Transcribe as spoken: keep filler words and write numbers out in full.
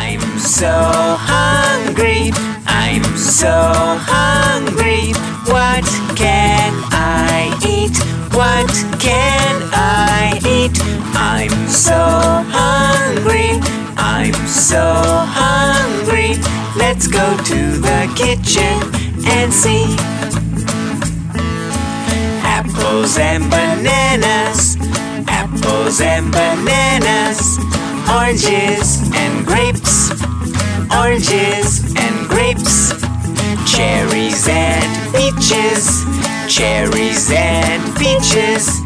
I'm so hungry, I'm so hungry. What can I eat? What can I eat? I'm so hungry, I'm so hungry. Let's go to the kitchen and see. Apples and bananas, apples and bananas. Oranges and grapes, oranges and grapes. Cherries and peaches, cherries and peaches.